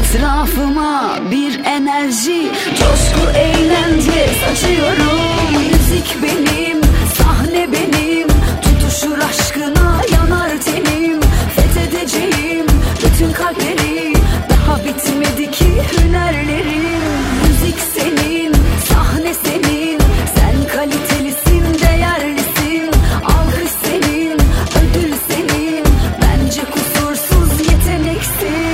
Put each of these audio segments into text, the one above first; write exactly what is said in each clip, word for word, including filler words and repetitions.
Etrafıma bir enerji, coşku, eğlence saçıyorum. Müzik benim, sahne benim, tutuşur aşkına yanar tenim. Fethedeceğim bütün kalpleri, daha bitmedi ki hünerlerim. Müzik senin, sahne senin, sen kalitelisin, değerlisin. Alkış senin, ödül senin, bence kusursuz yeteneksin.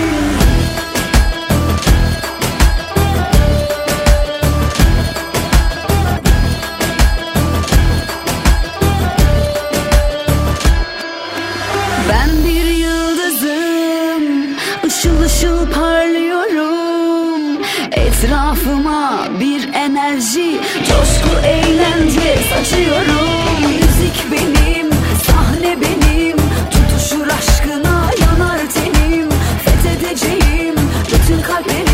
Ben bir yıldızım, ışıl ışıl parlıyorum. Etrafıma bir enerji, coşku, eğlence saçıyorum. Müzik benim, sahne benim, tutuşur aşkına yanar tenim. Fethedeceğim bütün kalpleri,